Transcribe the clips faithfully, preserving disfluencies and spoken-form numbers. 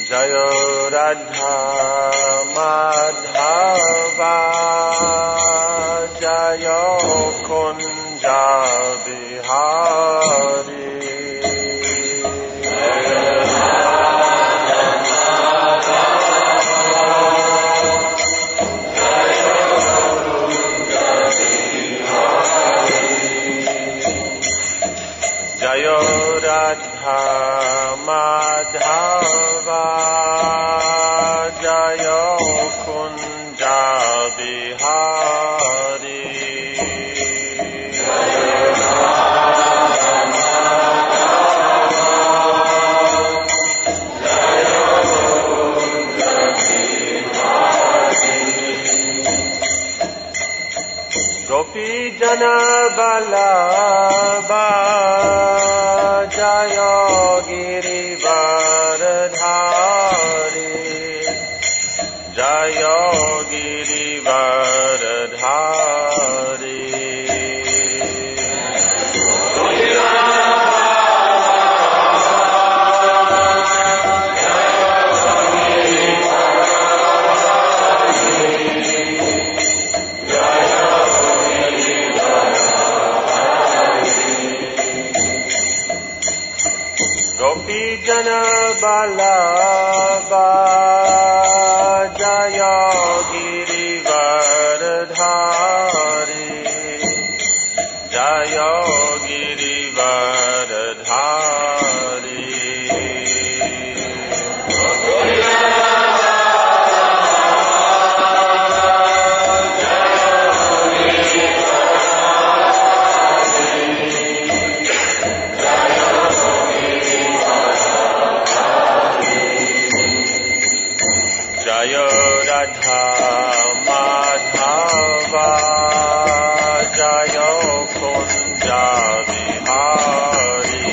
Jayo Radha Madhava Jayo Kunja Bihari Jayo Radha Madhava Jayo Kunja Bihari Gopi Jana Vallabha Jayo Girivardhari Jayo Girivardhari Gopi Jana Vallabha Jayo Girivardhari Jayo Girivardhari Jayo Radha Madhava Jayo Kunja Bihari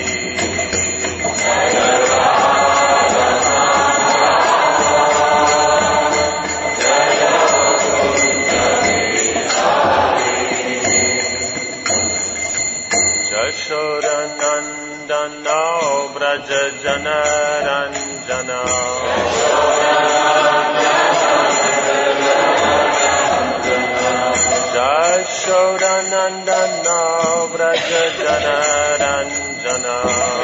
Jashoda Nandana Braja Jana Ranjana Jashoda Nandana Braja Jana Ranjana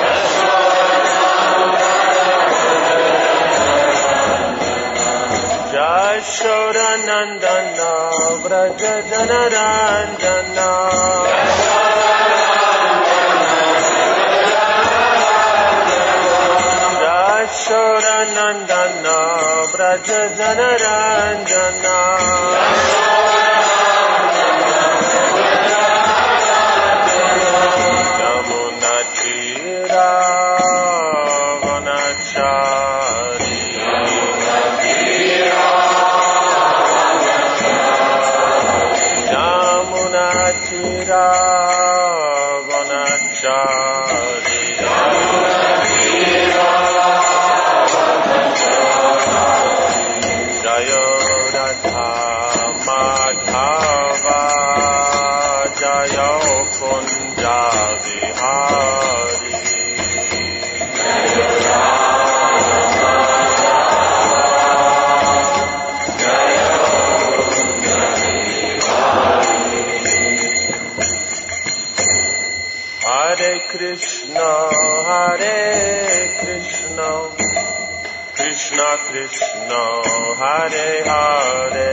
Jashoda Nandana Braja Jana Ranjana Jashoda Nandana Braja Jana Ranjana Yamuna Tira Vanachari Yamuna Tira Vanachari Jayo Radha Madhava Jayo Kunja Bihari Hare Krishna Hare Krishna Krishna Krishna Hare Hare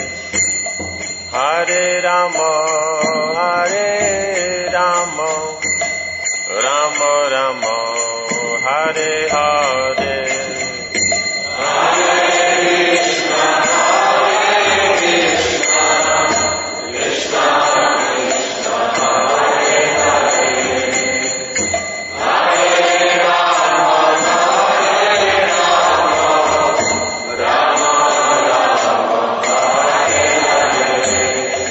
Hare Rama Hare Rama Rama Rama Hare Hare Hare Krishna Hare Krishna Krishna Krishna Hare Hare Hare Rama Hare Rama Rama Rama Hare Hare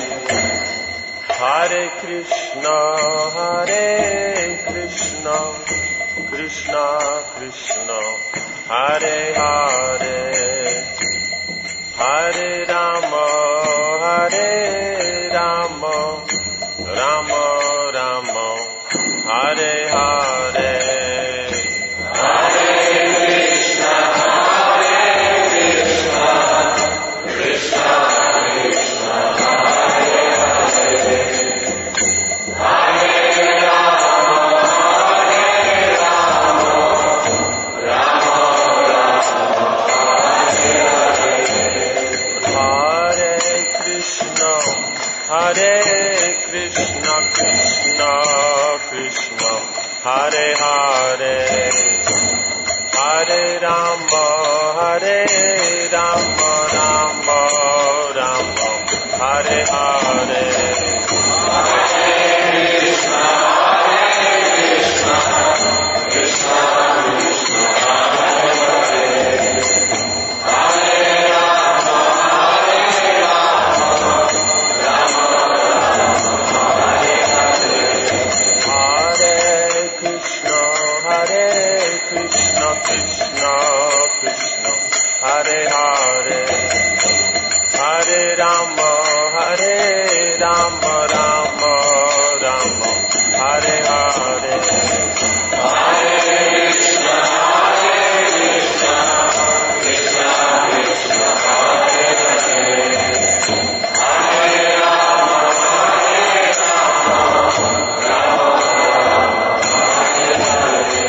Hare Krishna Hare Krishna Krishna Krishna Hare Hare Hare Rama Hare Rama Rama Rama Hare Hare Hare Krishna Krishna Krishna Hare Hare Hare Rama Hare Rama Rama Rama Hare Hare Hare Krishna Hare Krishna Krishna Krishna Hare Hare Hare Rama Hare Rama Rama Rama Hare Hare Hare Krishna Hare Krishna Krishna Krishna Hare Hare Hare Rama Hare Rama Rama Rama Hare Hare Hare Krishna Hare Krishna Krishna Krishna Hare Hare Hare Rama Hare Rama Rama Hare Hare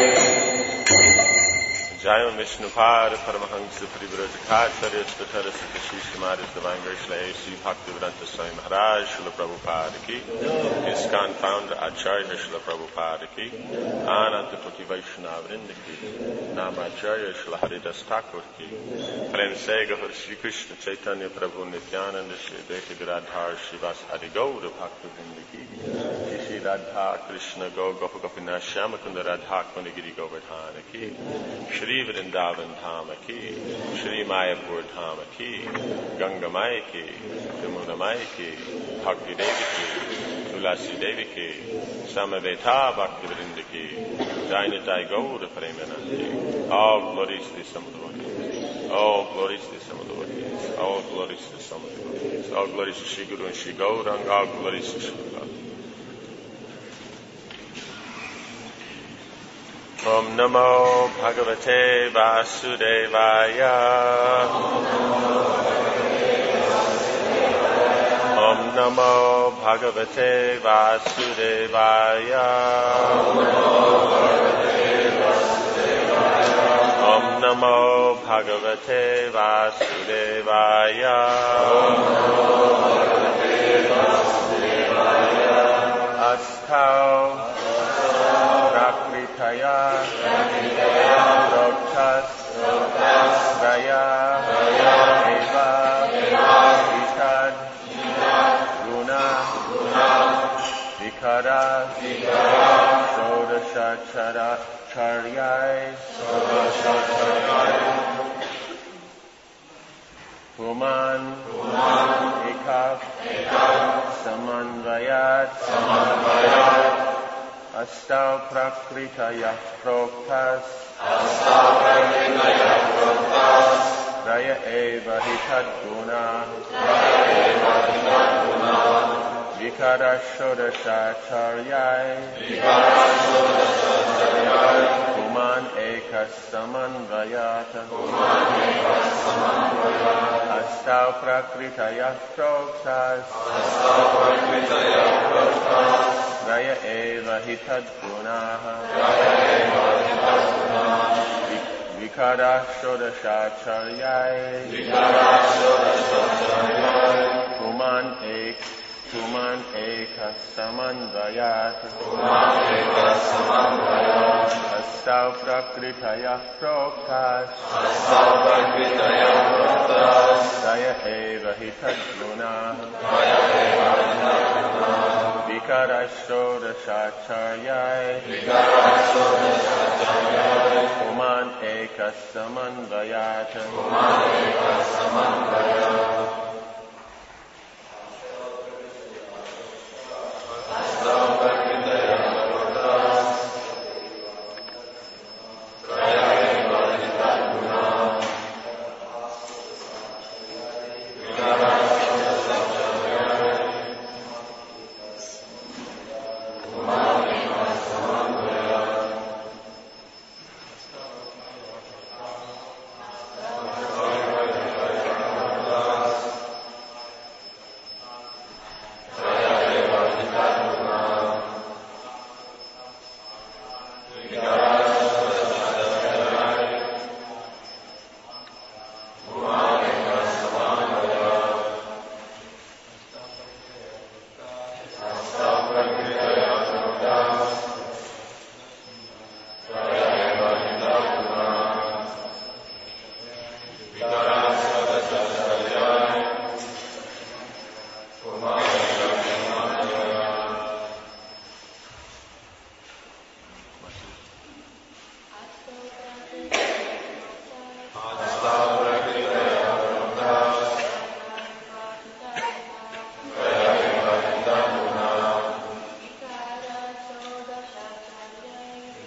Jai Vishnupad Paramahansa Parivrajacharya Statara Sakashi Samaris Divine Grace A C Bhaktivedanta Swami Maharaj Srila Prabhupada Ki ISKCON Founder Acharya Srila Prabhupada Ki Ananta Koti Vaishnava Vrinda Ki Namacharya Srila Haridas Thakur Ki Prem Se Gahar Shri Krishna Chaitanya Prabhu Nityananda Shri Advaita Gadadhar Shivas Adi Gaura Bhakta Vrinda Ki Shri Radha Krishna Go Gopa Gopinath Shyamakunda Radha Kundigiri Govardhana Ki Shri Vrindavan Dhama Ki Shri Mayapur Dhama Ki Ganga Maya Ki Yamuna Maya Ki Bhakti Devi Ki Tulasi Devi Ki Samaveta Bhakti Vrinda Ki Jainatai Gaura Premanandi. All glories to some of the devotees. All glories to some of the devotees. All glories to some of the devotees. All glories to Shri Guru and Shri Gauranga. All glories to Shri Guru. Om Namo Bhagavate Vasudevaya. Om Namo Bhagavate Vasudevaya. Om Namo Bhagavate Vasudevaya. Astau Prakritaya Roktas Raya Eva Vikad Guna Vikara Shodashachara Charyai Puman Ekaf Samanvayat Astau Prakritaya Proktas Astau Prakritaya Proktas Raya Eva Hitad Guna Raya Eva Hitad Guna Vikara Shodashacharyai Vikara Shodashacharyai Kuman Ekas Samanvayata Kuman Ekas Samanvayata Astau Prakritaya Proktas Astau Prakritaya Proktas Raya Eva Hitad Gunaha Raya Eva Hitad Gunaha Vikara Shodashacharyai Vikara Shodashacharyai Kuman Ek Kuman Eka Samanvayat Kuman Eka Samanvayat Astau Prakritaya Proktas Astau Prakritaya Proktas Raya Eva Hitad Gunaha Raya Eva Hitad Gunaha Vikara Shodashacharyai Vikara Shodashacharyai Kuman Eka Samanvayat Kuman Eka Samanvayat Astau Prakritaya Proktas Raya Eva Hitad Gunaha Vikara Shodashacharyai Kuman Eka Samanvayat Astau Prakritaya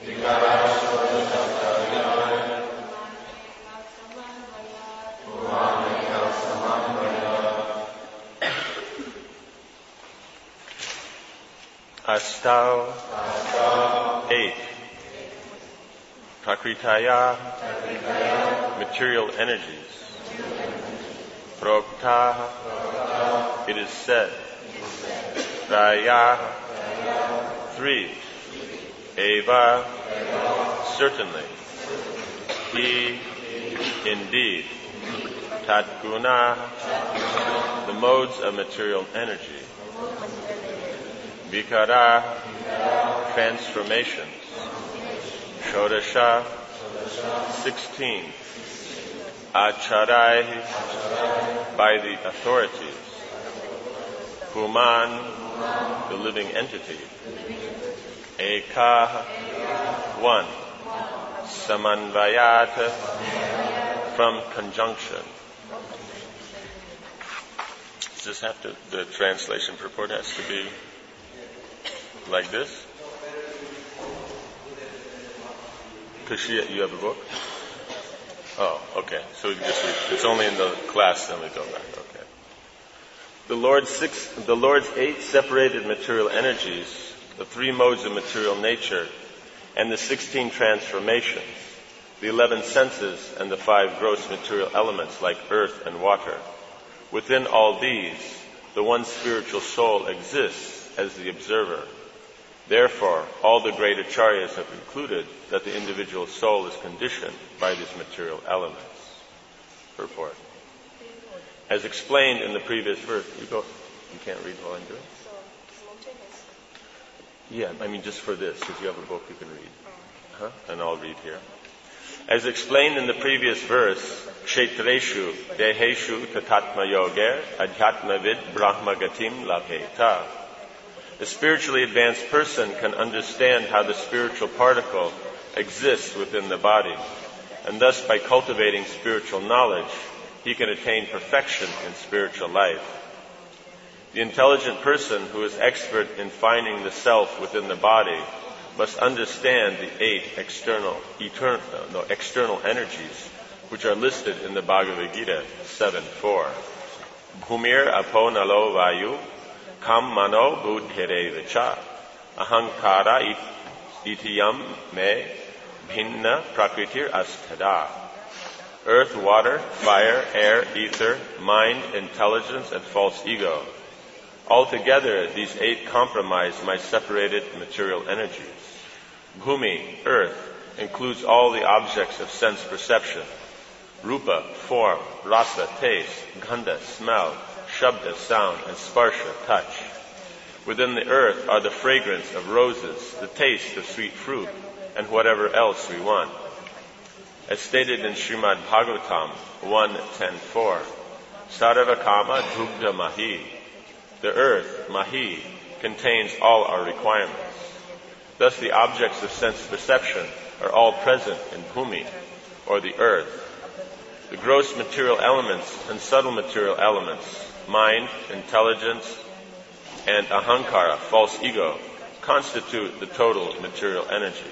Astau, eight. Prakritaya, material energies. Prokta, it is said. Raya, three. Eva, certainly. He, indeed. Tatguna, the modes of material energy. Vikara, transformations. Shodasha, sixteen. Acharai, by the authorities. Human, the living entity. Eka, one. Samanvayat, from conjunction. Does this have to, the translation purport has to be like this? Kashiya, you have a book? Oh, okay. So we can just read. It's only in the class, then we go back. Okay. The Lord's six, the Lord's eight separated material energies, the three modes of material nature, and the sixteen transformations, the eleven senses, and the five gross material elements like earth and water. Within all these, the one spiritual soul exists as the observer. Therefore, all the great acharyas have concluded that the individual soul is conditioned by these material elements. Purport. As explained in the previous verse, you go. You can't read while I'm doing it? Yeah, I mean just for this, because you have a book you can read. Huh? And I'll read here. As explained in the previous verse, Kshetreshu deheshu tatatma yoger adhyatmavid brahmagatim labheta. A spiritually advanced person can understand how the spiritual particle exists within the body, and thus by cultivating spiritual knowledge, he can attain perfection in spiritual life. The intelligent person who is expert in finding the self within the body must understand the eight external, eternal, no, external energies which are listed in the Bhagavad Gita seven four. Bhumir apo nalo vayu kam mano buddhire vicha ahankara itiyam me bhinna prakritir astada. Earth, water, fire, air, ether, mind, intelligence, and false ego. Altogether, these eight comprise my separated material energies. Bhumi, earth, includes all the objects of sense perception. Rupa, form, rasa, taste, gandha, smell, shabda, sound, and sparsha, touch. Within the earth are the fragrance of roses, the taste of sweet fruit, and whatever else we want. As stated in Srimad Bhagavatam one ten four, Saravakama Dugdha Mahi. The earth, Mahi, contains all our requirements. Thus the objects of sense perception are all present in Bhumi, or the earth. The gross material elements and subtle material elements, mind, intelligence, and ahankara, false ego, constitute the total material energy.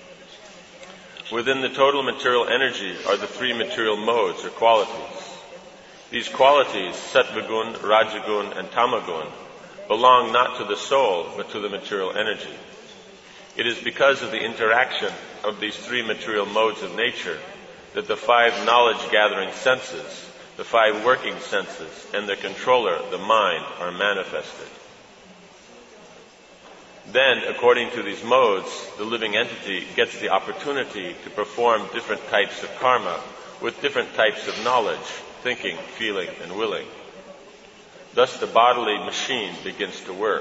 Within the total material energy are the three material modes or qualities. These qualities, sattvagun, rajagun, and tamagun, belong not to the soul, but to the material energy. It is because of the interaction of these three material modes of nature that the five knowledge-gathering senses, the five working senses, and their controller, the mind, are manifested. Then, according to these modes, the living entity gets the opportunity to perform different types of karma with different types of knowledge, thinking, feeling, and willing. Thus the bodily machine begins to work.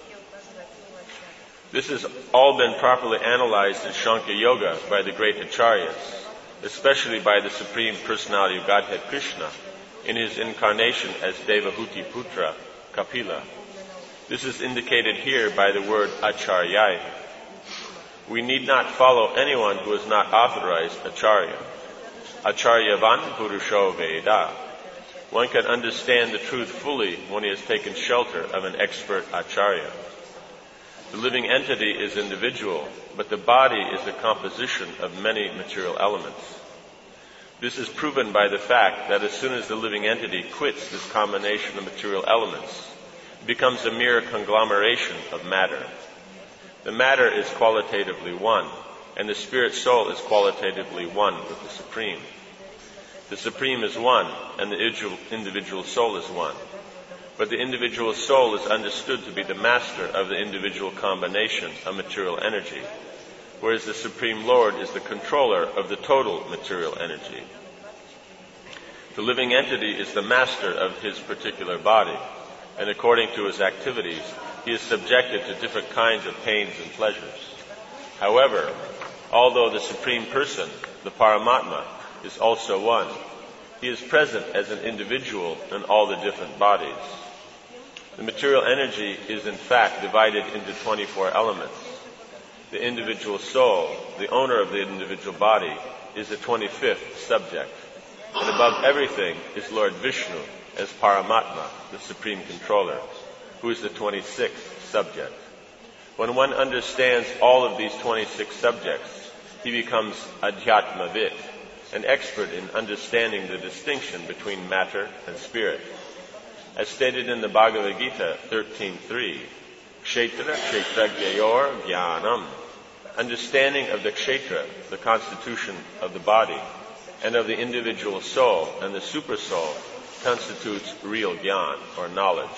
This has all been properly analyzed in Sankhya Yoga by the great acharyas, especially by the Supreme Personality of Godhead Krishna in his incarnation as Devahuti Putra, Kapila. This is indicated here by the word acharya. We need not follow anyone who is not authorized acharya. Acharyavan purusho veda. One can understand the truth fully when he has taken shelter of an expert acharya. The living entity is individual, but the body is a composition of many material elements. This is proven by the fact that as soon as the living entity quits this combination of material elements, it becomes a mere conglomeration of matter. The matter is qualitatively one, and the spirit soul is qualitatively one with the Supreme. The Supreme is one, and the individual soul is one. But the individual soul is understood to be the master of the individual combination of material energy, whereas the Supreme Lord is the controller of the total material energy. The living entity is the master of his particular body, and according to his activities, he is subjected to different kinds of pains and pleasures. However, although the Supreme Person, the Paramatma, is also one, he is present as an individual in all the different bodies. The material energy is in fact divided into twenty-four elements. The individual soul, the owner of the individual body, is the twenty-fifth subject. And above everything is Lord Vishnu as Paramatma, the Supreme Controller, who is the twenty-sixth subject. When one understands all of these twenty-six subjects, he becomes Adhyatmavid, an expert in understanding the distinction between matter and spirit. As stated in the Bhagavad Gita thirteen three, Kshetra Kshetragyayor Jnanam, understanding of the kshetra, the constitution of the body, and of the individual soul and the super soul constitutes real jnana, or knowledge.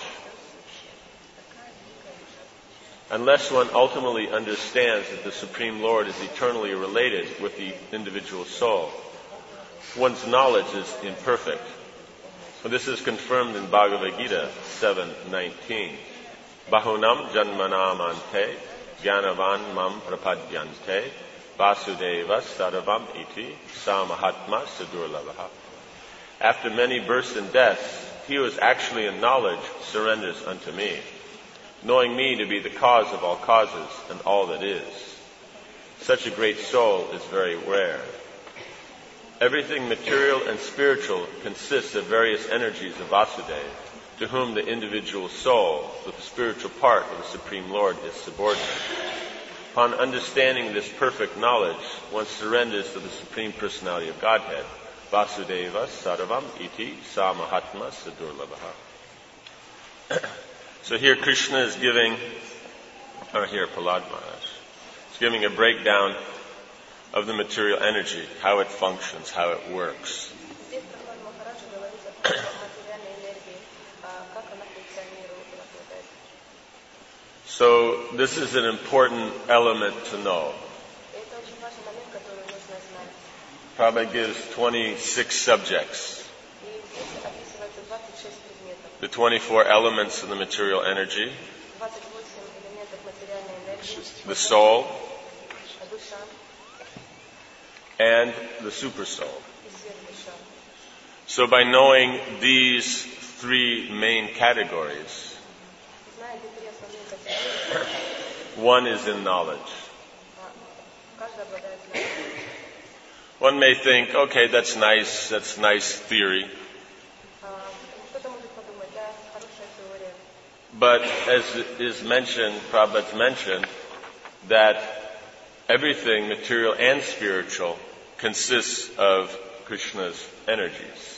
Unless one ultimately understands that the Supreme Lord is eternally related with the individual soul, one's knowledge is imperfect. This is confirmed in Bhagavad Gita seven nineteen. Bahunam janmanam ante jnanavan mam prapadyante vasudeva sarvam iti samahatma sadurlavaha. After many births and deaths, he who is actually in knowledge surrenders unto me, knowing me to be the cause of all causes and all that is. Such a great soul is very rare. Everything material and spiritual consists of various energies of Vasudeva, to whom the individual soul, the spiritual part of the Supreme Lord, is subordinate. Upon understanding this perfect knowledge, one surrenders to the Supreme Personality of Godhead, Vasudeva Sarvam Iti Sa Mahatma Sadurlabha. So here Krishna is giving, or here Prahlad Maharaj, is giving a breakdown of the material energy, how it functions, how it works. So this is an important element to know. Prabhupada gives twenty-six subjects. The twenty-four elements of the material energy, the soul, and the super soul. So by knowing these three main categories, one is in knowledge. One may think, okay, that's nice, that's nice theory. But as is mentioned, Prabhupada's mentioned, that everything, material and spiritual, consists of Krishna's energies.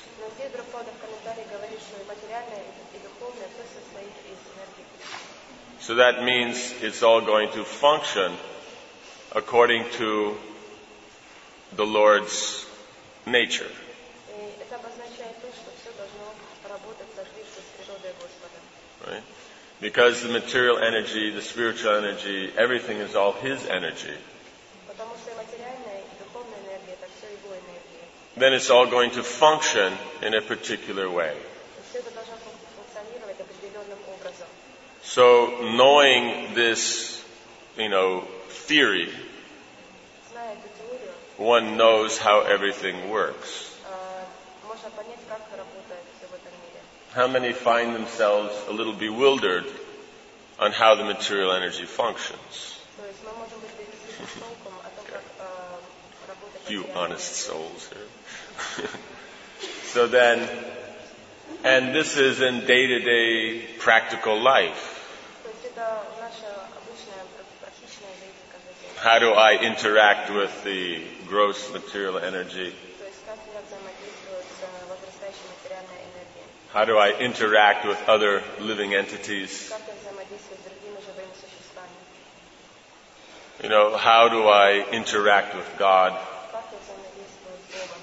So that means it's all going to function according to the Lord's nature. Right? Because the material energy, the spiritual energy, everything is all His energy. Then it's all going to function in a particular way. So knowing this, you know, theory, one knows how everything works. How many find themselves a little bewildered on how the material energy functions? Few honest souls here. So then, and this is in day-to-day practical life. how do I interact with the gross material energy? То есть как я взаимодействую с возрастающей материальной энергией? How do I interact with other living entities? Как я взаимодействую с другими живыми существами? You know, how do I interact with God? Как я взаимодействую с Богом?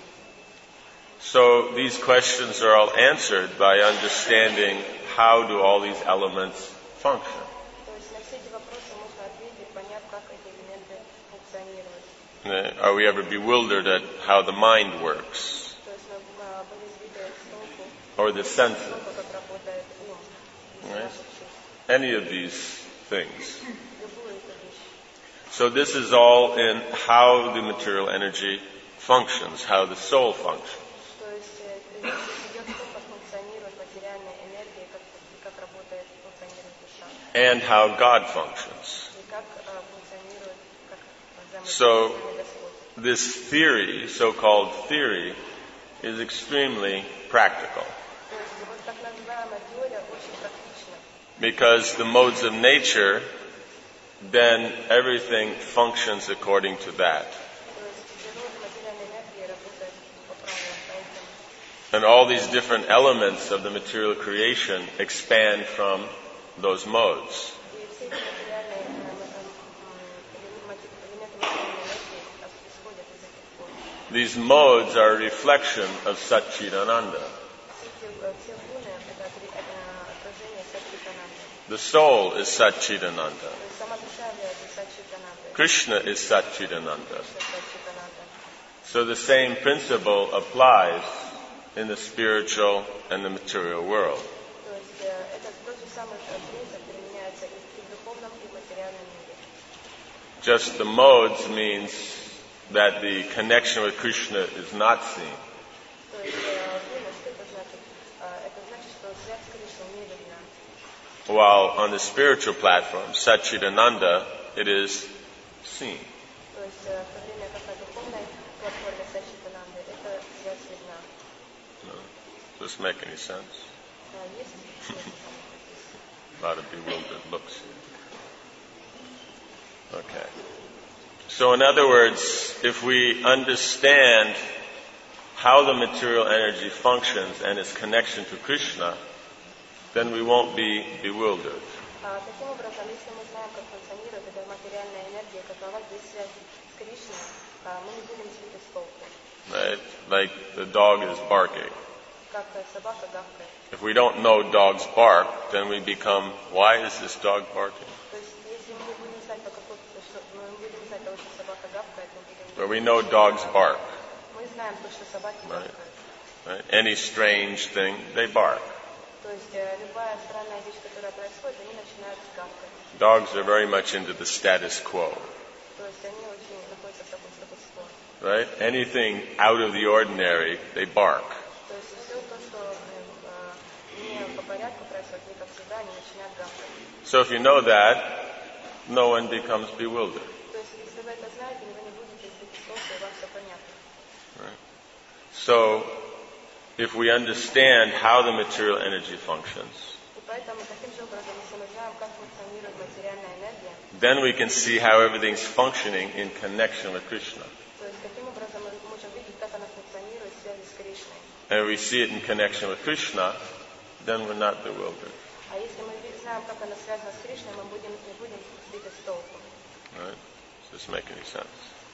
So these questions are all answered by understanding how do all these elements function. То есть на все эти вопросы можно ответить, поняв, как эти элементы функционируют. Uh, Are we ever bewildered at how the mind works То есть мы а, были сбиты с толку, or the senses? с толку, как работает ум, из Right. наших чувств, Any of these things. любую эту вещь. So this is all in how the material energy functions, how the soul functions. То есть э, речь идет о том, как функционирует материальная энергия, как, как работает, функционирует душа, And how God functions. и как а, функционирует, как So- взаимодействует с нами Господь. This theory, so-called theory, is extremely practical То есть вот так называемая теория очень практична, because the modes of nature, then everything functions according to that. то есть природа материальной энергии работает по правилам, поэтому And all these different elements of the material creation expand from those modes. и все эти материальные э, м, м, м, элементы материальной энергии исходят из этих форм. These modes are a reflection of Satchidananda. Все эти, э, все гуны это отри- это отражение Саччитананды. The soul is Satchidananda. То есть сама душа является Саччитанандой. Krishna is Satchidananda. Кришна Саччитананда. So the same principle applies in the spiritual and the material world. То есть э, это тот же самый э, принцип применяется и в духовном, и в материальном мире. Just the modes means that the connection with Krishna is not seen. То есть э, гуны, что это значит? Э, Это значит, что связь с Кришной не видна. While on the spiritual platform, Satchidananda, it is seen. То есть э, в то время как на духовной платформе Саччитананды эта связь видна. Does this make any sense? Э, Есть смысл? A lot of bewildered looks here. Okay. So in other words, if we understand how the material energy functions and its connection to Krishna, then we won't be bewildered. А таким образом, если мы знаем, как функционирует эта материальная энергия, какова здесь связь с Кришной, а, мы не будем сбиты с толку, Right? Like the dog is barking. как э, собака гавкает. If we don't know dogs bark, then we become, why is this dog barking? То есть, если мы не будем знать, по какой, что, мы не будем знать того, что собака гавкает, мы будем... But we know dogs bark. Мы знаем то, что собаки Right. гавкают. Right? Any strange thing, they bark. То есть, э, любая странная вещь, которая происходит, они начинают гавкать. Dogs are very much into the status quo. То есть, они очень находятся в таком статус-кво. Right? Anything out of the ordinary, they bark. То есть, все то, что э, э, не по порядку происходит, не как всегда, они начинают гавкать. So if you know that, no one becomes bewildered. То есть, если вы это знаете, вы не будете сбиты с толку, и вам все понятно. So if we understand how the material energy functions, И поэтому, таким же образом, если мы знаем, как функционирует материальная энергия, then we can see how everything's functioning in connection with Krishna. то есть, таким образом мы можем видеть, как она функционирует в связи с Кришной. And if we see it in connection with Krishna, then we're not bewildered. А если мы видим, знаем, как она связана с Кришной, мы будем, не будем сбиты с толку. Right? Does this make any sense?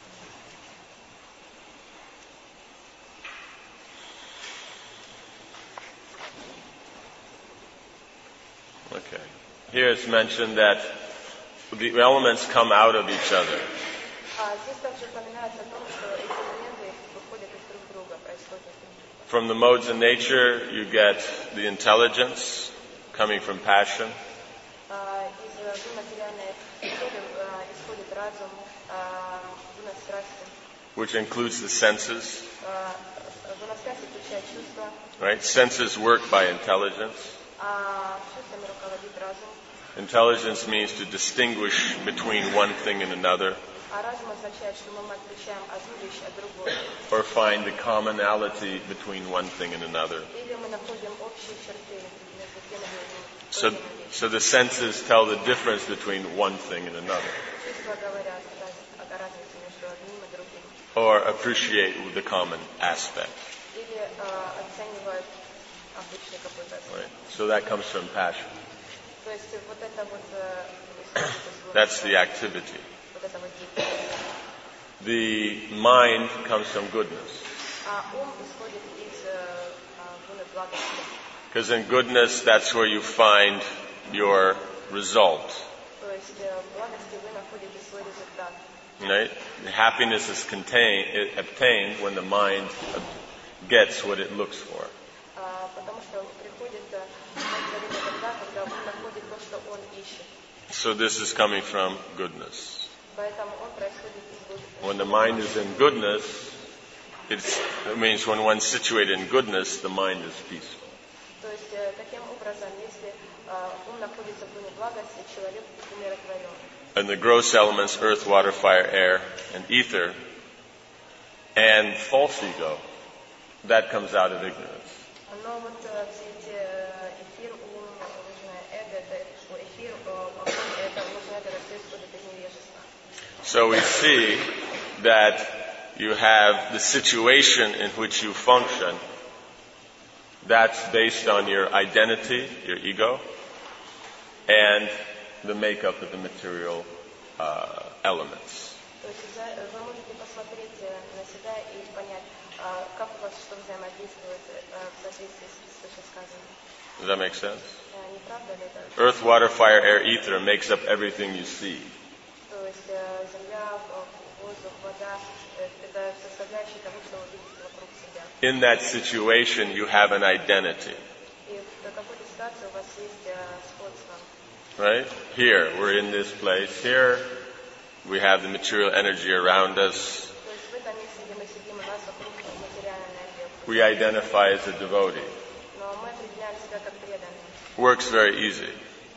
Okay. Here it's mentioned that the elements come out of each other. А здесь также упоминается о том, что эти элементы выходят из друг друга, происходят из друг друга. From the modes of nature, you get the intelligence coming from passion. А, из гун материальной природы а, исходит разум, а, гуна страсти. Which includes the senses, А, гуна страсти включает чувства, right? Senses work by intelligence. а чувствами руководит разум. Intelligence means to distinguish between one thing and another, А разум означает, что мы отличаем одну вещь от другой. or find the commonality between one thing and another. Или мы находим общие черты между теми So, вещами. so the senses tell the difference between one thing and another. чувства говорят о разнице между одним и другим. Or appreciate the common aspect. Или uh, оценивают обычный какой-то аспект. Right. So that comes from passion. То есть вот это вот That's the activity. Вот это вот деятельность. The mind comes from goodness. А ум исходит из гуны благости. Because in goodness, that's where you find your result. То есть в благости вы находите свой результат. Right? Happiness is contained, obtained when the mind gets what it looks for. Потому что приходит удовлетворение тогда, когда ум находит то, что он ищет. So this is coming from goodness. Поэтому он происходит из goodness. When the mind is in goodness, it's, it means when one's situated in goodness, the mind is peaceful. То есть таким образом, если ум находится в гуне благости, человек умиротворен. And the gross elements, earth, water, fire, air, and ether, and false ego, that comes out of ignorance. Но вот все эти эфир, ум, ложное эго, это эфир, огонь, это ложное эго, это исходит из невежества. So we see that you have the situation in which you function, that's based on your identity, your ego, and the makeup of the material uh, elements. То есть вы можете посмотреть на себя и понять, как у вас что взаимодействует в соответствии с вышесказанным. Does that make sense? Не правда ли это? Earth, water, fire, air, ether makes up everything you see. То есть земля, воздух, вода – это составляющие того, что вы видите вокруг себя. In that situation, you have an identity. И в какой-то ситуации у вас есть сходство. Right? Here, we're in this place. Here, we have the material energy around us. We identify as a devotee. Works very easy.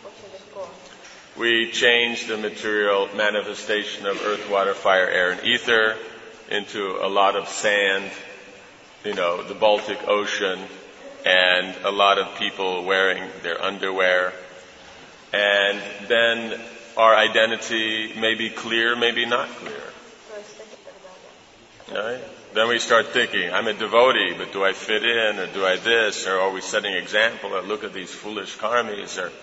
We change the material manifestation of earth, water, fire, air, and ether into a lot of sand, you know, the Baltic Ocean, and a lot of people wearing their underwear. And then our identity may be clear, maybe not clear. Right? Then we start thinking, I'm a devotee, but do I fit in, or do I this, or are we setting example, or look at these foolish karmis, or...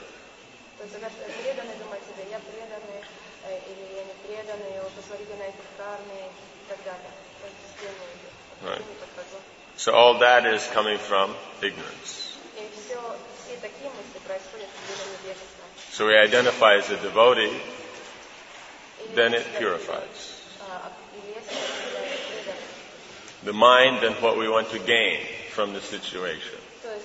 Right. So all that is coming from ignorance. So we identify as a devotee, then it purifies. The mind and what we want to gain from the situation.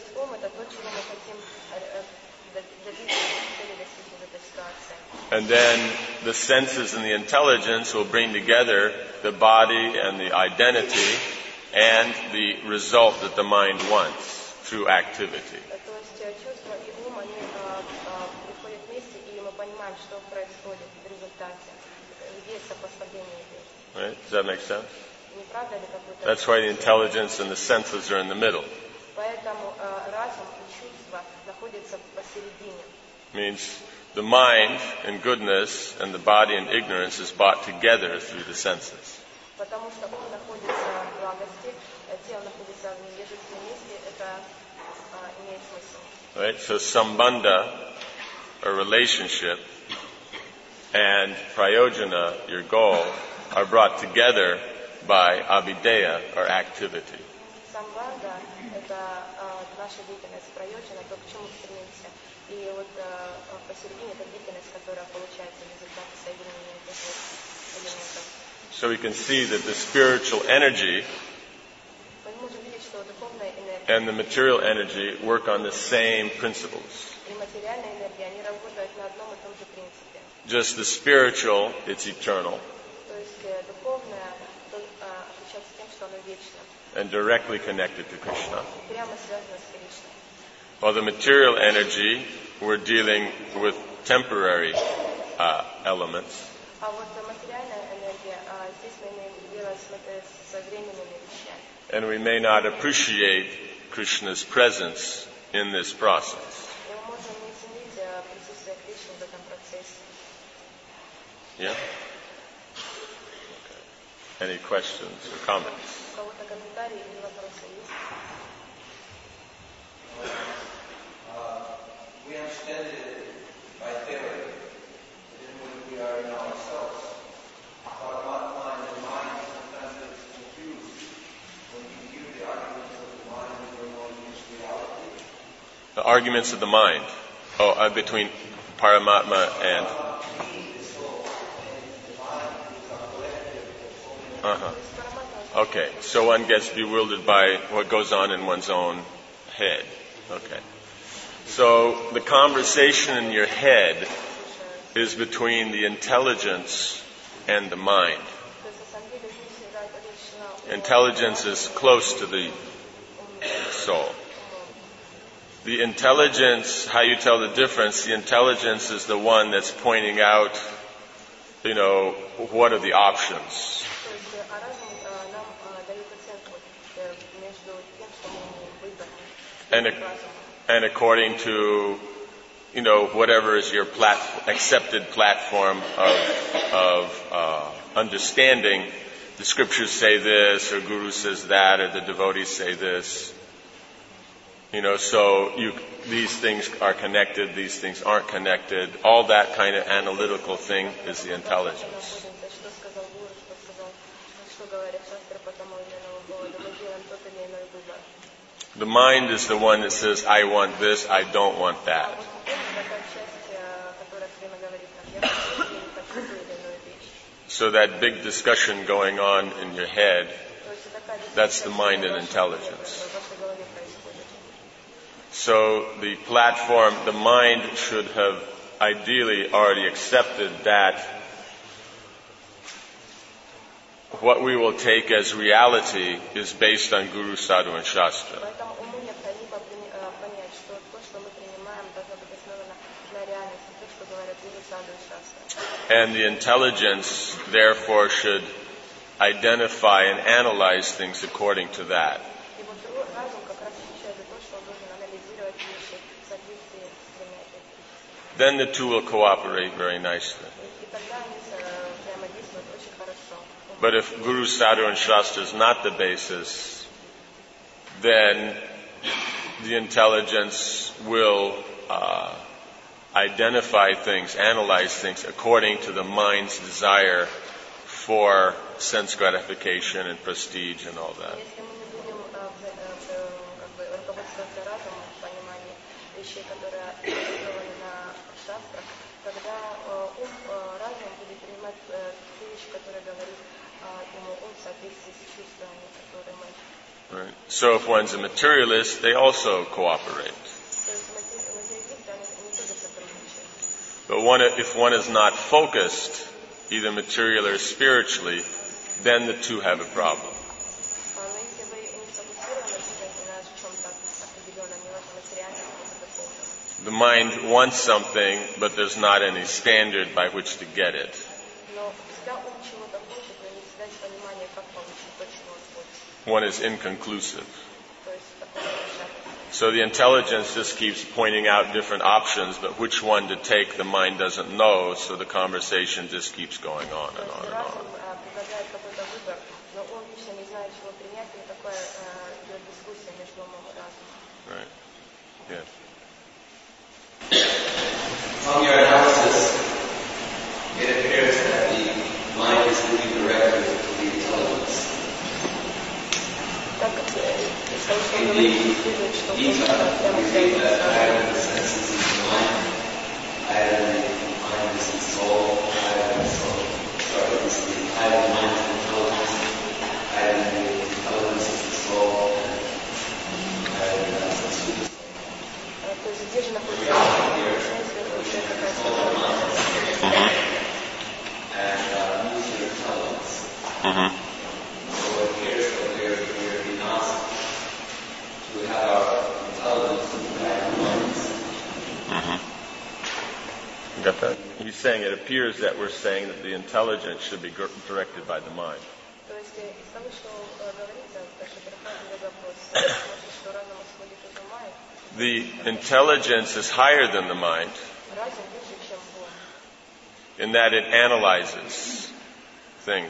And then the senses and the intelligence will bring together the body and the identity and the result that the mind wants through activity. Right? Does that make sense? That's why the intelligence and the senses are in the middle. Means the mind in goodness and the body in ignorance is brought together through the senses. Right? So sambandha, or relationship, and prayojana, your goal, are brought together by avideya, or activity. So we can see that the spiritual energy and the material energy work on the same principles. Just the spiritual, it's eternal. And directly connected to Krishna. While the material energy, we're dealing with temporary uh, elements. And we may not appreciate Krishna's presence in this process. Yeah? Any questions or comments? У кого-то комментарии или вопросы есть? Uh, we understand it by theory, in which we are in ourselves. But what mind and mind sometimes gets confused when you hear the arguments of the mind and you're going against reality. The arguments of the mind. Oh, uh, between Paramatma and... Uh-huh. Okay, so one gets bewildered by what goes on in one's own head. Okay. So the conversation in your head is between the intelligence and the mind. Intelligence is close to the soul. The intelligence, how you tell the difference, the intelligence is the one that's pointing out, you know, what are the options. And, and according to, you know, whatever is your plat- accepted platform of, of uh, understanding, the scriptures say this, or Guru says that, or the devotees say this. You know, so you, these things are connected, these things aren't connected. All that kind of analytical thing is the intelligence. The mind is the one that says, I want this, I don't want that. So that big discussion going on in your head, that's the mind and intelligence. So the platform, the mind should have ideally already accepted that what we will take as reality is based on Guru, Sadhu, and Shastra. And the intelligence, therefore, should identify and analyze things according to that. Then the two will cooperate very nicely. But if Guru, Sadhu, and Shastra is not the basis, then the intelligence will uh, identify things, analyze things according to the mind's desire for sense gratification and prestige and all that. Right. So if one's a materialist, they also cooperate. But one, if one is not focused, either material or spiritually, then the two have a problem. The mind wants something, but there's not any standard by which to get it. One is inconclusive. So the intelligence just keeps pointing out different options, but which one to take the mind doesn't know, so the conversation just keeps going on and on and on. Right. Yeah. From your analysis, it appears that the mind is moving directly to the intelligence. In the Gita, we read that higher than the senses is the mind, higher than the mind is the soul, higher than the soul, sorry, this is the higher than the mind is the intelligence, higher than the intelligence is the soul, and higher than that is the soul. And uh, use your intelligence. Mm-hmm. So it appears that we are, we are agnostic. We have our intelligence and we have our minds. Mm-hmm. You got that? He's saying it appears that we're saying that the intelligence should be directed by the mind. The intelligence is higher than the mind in that it analyzes things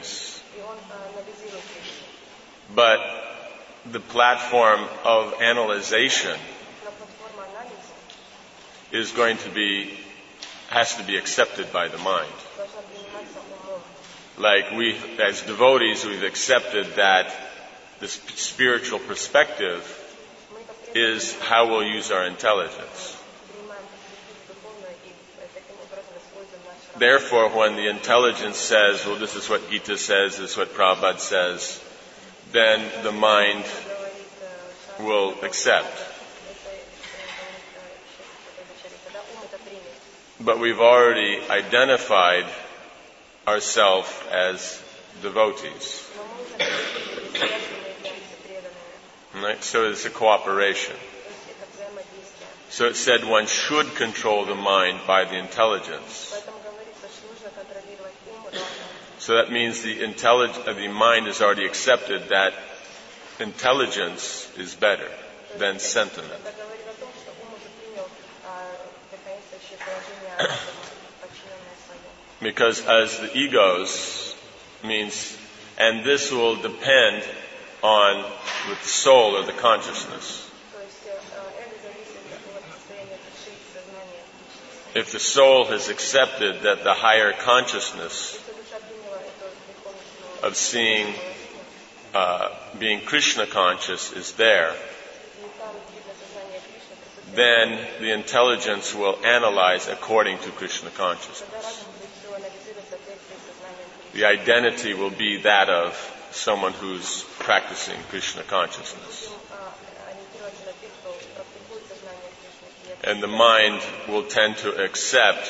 И он а, анализирует вещи. But the platform of analyzation Но платформа анализа is going to be, has to be accepted by the mind. должна приниматься умом. Like we, as devotees, we've accepted that the sp- spiritual perspective Мы как is how we'll use our intelligence. принимаем перспективу духовную и э, таким образом используем наш разум. Therefore, when the intelligence says, well, this is what Gita says, this is what Prabhupada says, then the mind Говорит, э, Шастра, will accept. это, э, говорит, э, это изучали, тогда ум это примет. But we've already identified ourselves as devotees. Но мы уже определили себя, что мы являемся преданными. Right? So it's a cooperation. То есть это взаимодействие. So it said one should control the mind by the intelligence. Поэтому говорится, что нужно контролировать ум разум. So that means the intellig- uh, the mind has already accepted that intelligence is better than sentiment. Это говорит о том, что ум уже принял а, верховенствующее положение разума, подчиненное свое. Because as the egos means, and this will depend on the soul or the consciousness. То есть э, эго зависит от состояния души и сознания личности. If the soul has accepted that the higher consciousness Если душа приняла эту верховенственную of seeing, положение, uh, being Krishna conscious is there, и там видно сознание Кришны, присутствие, then the intelligence will analyze according to Krishna consciousness. тогда разум будет все анализировать в соответствии с сознанием Кришны. The identity will be that of someone who's practicing Krishna consciousness. Будем а, ориентироваться на тех, кто практикует сознание Кришны. И это And the mind will tend to accept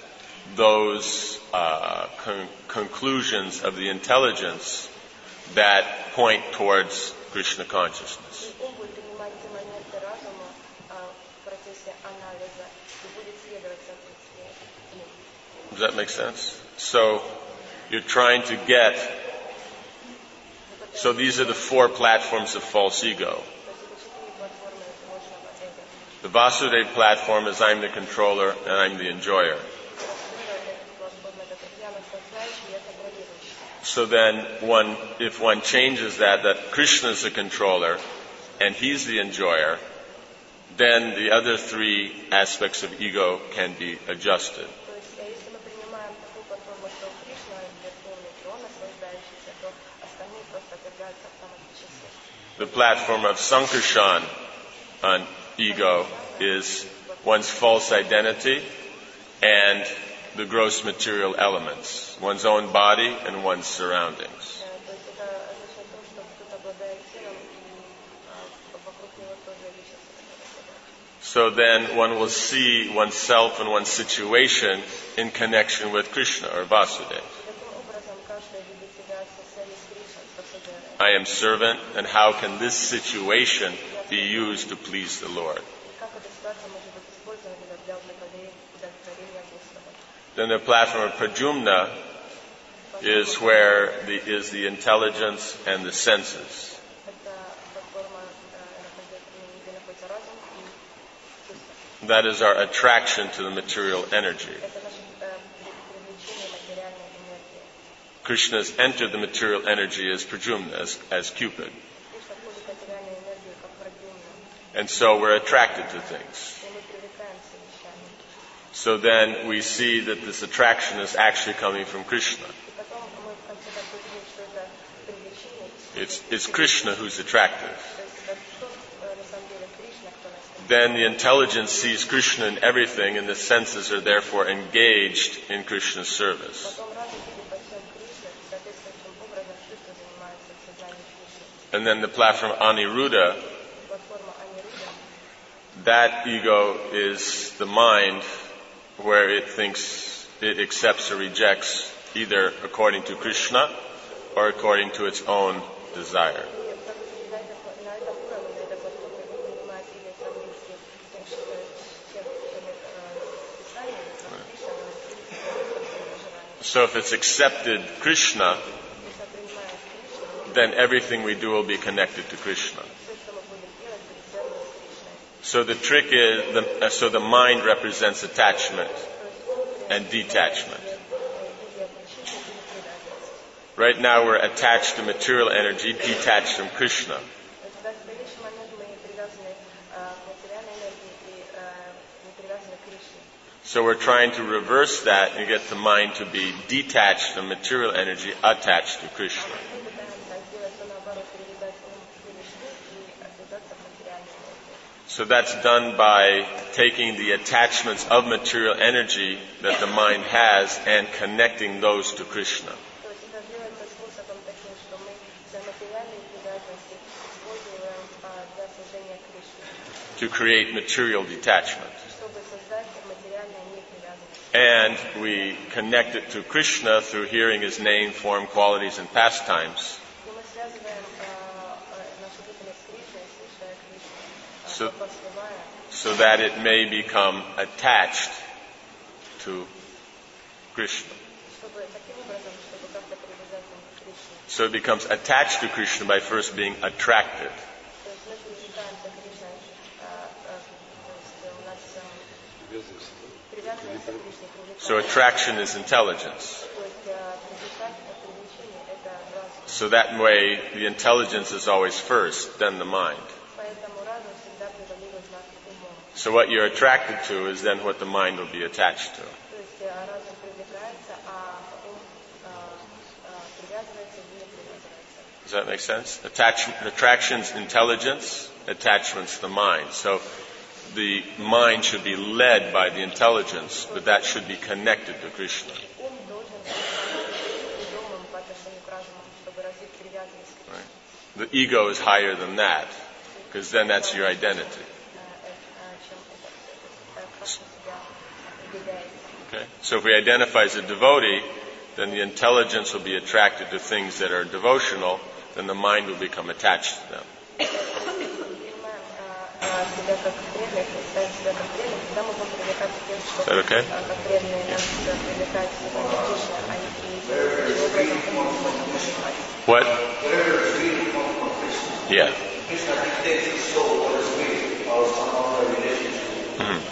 those uh, con- conclusions of the intelligence that point towards Krishna consciousness. И ум будет принимать те моменты разума а, в процессе анализа и будет следовать соответствию им. Does that make sense? So you're trying to get, so these are the four platforms of false ego. То есть это четыре платформы ложного эго. The Vasudeva platform is I'm the controller and I'm the enjoyer. Васудева — это платформа, это я наслаждающий, я контролирующий. So then one, if one changes that, that Krishna is the controller and he's the enjoyer, then the other three aspects of ego can be adjusted. То есть э, если мы принимаем такую платформу, что Кришна верховный, то он наслаждающийся, то остальные просто отвергаются автоматически. The platform of Sankarshan on ego is one's false identity and the gross material elements, one's own body and one's surroundings. Э, То есть это означает то, что кто-то обладает телом, и а, вокруг него тоже личность, которая обладает. So then one will see oneself and one's situation in connection with Krishna or Vasudeva. И таким образом каждый видит себя в состоянии с Кришной, с Васудевой. I am servant, and how can this situation be used to please the Lord? И как эта ситуация может быть использована для удовлетворения удовлетворения Господа. Then the platform of Prajumna is where the, is the intelligence and the senses. Это платформа, э, где находится разум и чувство. That is our attraction to the material energy. Это наше э, привлечение материальной энергии. Krishna has entered the material energy as Prajumna, as, as Cupid. Кришна входит в материальную энергию, как продуманную, And so we're attracted to things. и мы привлекаемся вещами. So then we see that this attraction is actually coming from Krishna. И потом мы в конце концов видим, что это привлечение. It's, it's Krishna who's attractive. То есть это тот, э, на самом деле, Кришна, кто нас привлекает. Then the intelligence sees Krishna in everything, and the senses are therefore engaged in Krishna's service. Потом разум видит во всем Кришну, и соответствующим образом чувства занимаются в сознании Кришны. And then the platform Aniruddha, Платформа Анируда, that ego is the mind where it thinks it accepts or rejects either according to Krishna or according to its own desire. и на этом, на этом уровне, на этой платформе ум принимает или в соответствии с тем, что с тем, что мы э, писали, как Кришна говорит, или с собственным желанием. So if it's accepted Krishna, Если принимает Кришну, then everything we do will be connected to Krishna. все, что мы будем делать, будет связано с Кришной. So the trick is, the, uh, so the mind represents attachment То есть ум and detachment. или отречение, или предательство. Right now we're attached to material energy, detached from Krishna. Тогда в следующий момент мы привязаны а, к материальной энергии и а, не привязаны к Кришне. So we're trying to reverse that and get the mind to be detached from material energy, attached to Krishna. Мы пытаемся сделать то наоборот, перевязать ум к Кришне и отвязаться от материальной энергии. So that's done by taking the attachments of material energy that the mind has and connecting those to Krishna. То есть это делается способом таким, что мы за материальные привязанности используем а, для служения Кришне, To create material detachment. чтобы создать материальные непривязанности. And we connect it to Krishna through hearing his name, form, qualities, and pastimes. И мы связываем а, а, нашу деятельность с Кришной, слушая Кришну, So- благословляя, so that it may become attached to Krishna. чтобы таким образом, чтобы как-то привязать им к Кришне. So it becomes attached to Krishna by first being attracted. То есть мы привлекаемся к Кришне, а, а, то есть у нас а, привязываемся к Кришне, So привлекаемся. attraction is intelligence. То есть а, привлекать, а привлечение – это разум. So that way the intelligence is always first, then the mind. Поэтому разум всегда превалирует над умом. So what you're attracted to is then what the mind will be attached to. То есть а, разум привлекается, а ум а, а, привязывается и не привязывается. Does that make sense? Attachment, attraction's intelligence, attachment's the mind. So the mind should be led by the intelligence, but that should be connected to Krishna. Ум должен быть ведомым по отношению к разуму, чтобы развить привязанность к Right? The ego is higher than that, because then that's your identity. а, э, а, чем это, это как себя определяет. Okay? So if we identify as a devotee, then the intelligence will be attracted to things that are devotional, then the mind will become attached to them. Принимаем а, а, себя как преданных, представить себя как преданных, тогда мы будем привлекаться к тем, что Is that okay? а, как преданные нас привлекают себя к Кришне, а не таким образом ум может понимать. What? Whatever is real comes from Krishna. Yeah. Krishna dictates the soul what is real, our somehow relationship. Mhm.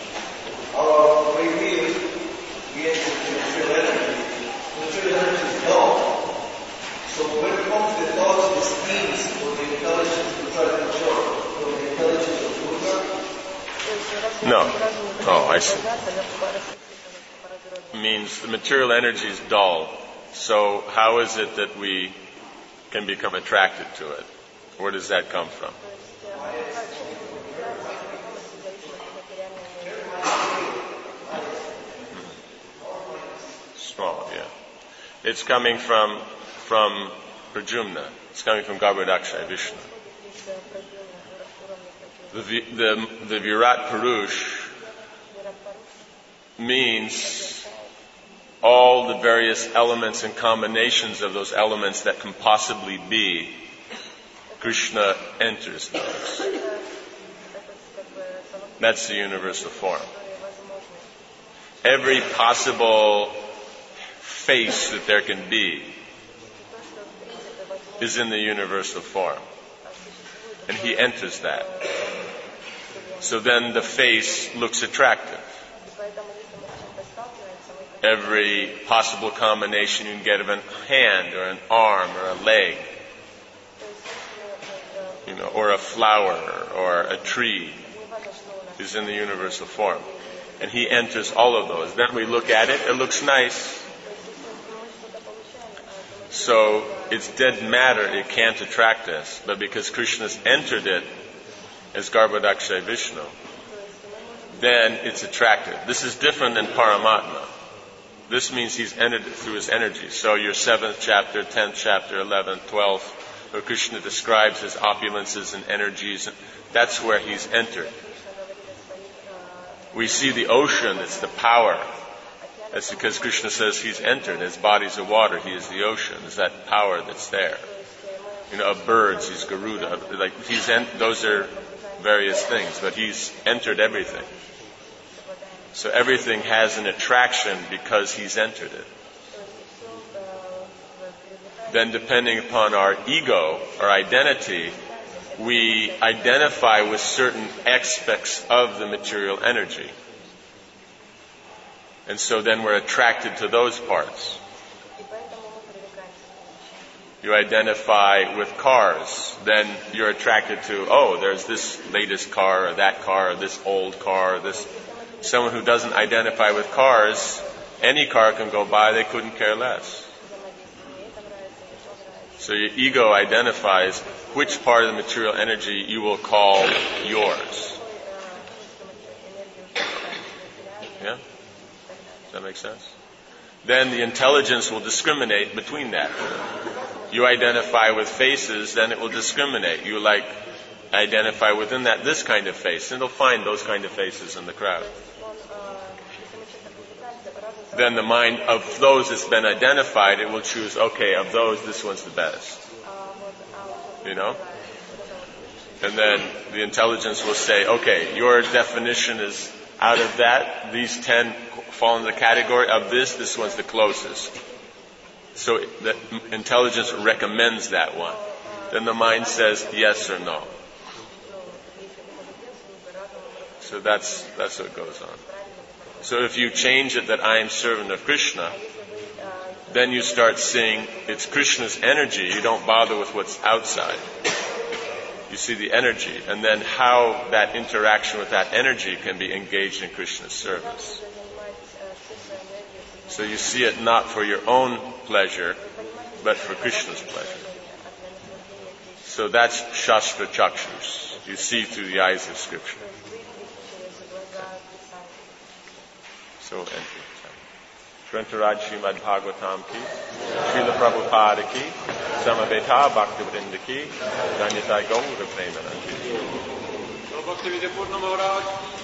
Our way we we enter into material energy. Material energy is known. So when it comes to the thoughts, the schemes, or the intelligence to try to control, or the intelligence of Buddha, То есть раз No. разум не Oh, I пытается see. связаться, да, по рассудительному, по разроду. Means the material energy is dull. So how is it that we can become attracted to it? Where does that come from? То есть а, как человек привлекается к знакомости в зависимости от материальной энергии. Small, yeah. It's coming from from Prajumna. It's coming from Garbhodaksha Vishnu. Из э, продленных уровней продленных. The, Vi- the, the Virat Purush Вират Паруш means all the various elements and combinations of those elements that can possibly be. Krishna enters those. это, это как бы совокупность That's the universal form. которые возможны. Every possible face that there can be И то, что в принципе возможно, is in the universal form. а существует And такое, he enters that. э, вселенная. So then the face looks attractive. И поэтому, если мы с чем-то сталкиваемся, мы хотим, Every possible combination you can get of a hand or an arm or a leg, то есть если э, you know, or a flower or a tree не важно, что у нас is in the universal form. And he enters all of those. Then we look at it, it looks nice. То есть если мы что-то получаем, а, то мы So it's dead matter, it can't attract us. But because Krishna's entered it as Garbhodaksha Vishnu, then it's attractive. This is different than Paramatma. This means he's entered it through his energy. So your seventh chapter, tenth chapter, eleventh, twelfth, where Krishna describes his opulences and energies, that's where he's entered. Кришна говорит о своих э, We see the ocean, it's the power. That's because Krishna says he's entered. His bodies of water, he is the ocean. It's that power that's there. You know, of birds, he's Garuda. Like he's en- those are various things, but he's entered everything. So everything has an attraction because he's entered it. Then depending upon our ego, our identity, we identify with certain aspects of the material energy. And so then we're attracted to those parts. И поэтому мы привлекаемся к You identify with cars, then you're attracted to, oh, there's this latest car, or that car, or this old car, or this. Someone who doesn't identify with cars, any car can go by, they couldn't care less. So your ego identifies which part of the material energy you will call yours. Yeah? Does that make sense? Then the intelligence will discriminate between that. You identify with faces, then it will discriminate. You like identify within that this kind of face, and it'll find those kind of faces in the crowd. Then the mind of those that's been identified, it will choose, okay, of those, this one's the best. You know? And then the intelligence will say, okay, your definition is out of that, these ten fall in the category of this, this one's the closest. So the intelligence recommends that one. Then the mind says yes or no. So that's that's what goes on. So if you change it that I am servant of Krishna, then you start seeing it's Krishna's energy. You don't bother with what's outside. You see the energy, and then how that interaction with that energy can be engaged in Krishna's service. So you see it not for your own pleasure, but for Krishna's pleasure. So that's Shastra Chakshus. You see through the eyes of Scripture. So enter. Shrantaraj Srimad Bhagavatam ki, Srila Prabhupada ki, Samaveta Bhaktivinoda ki, Danyatai Gaura Premanand ki.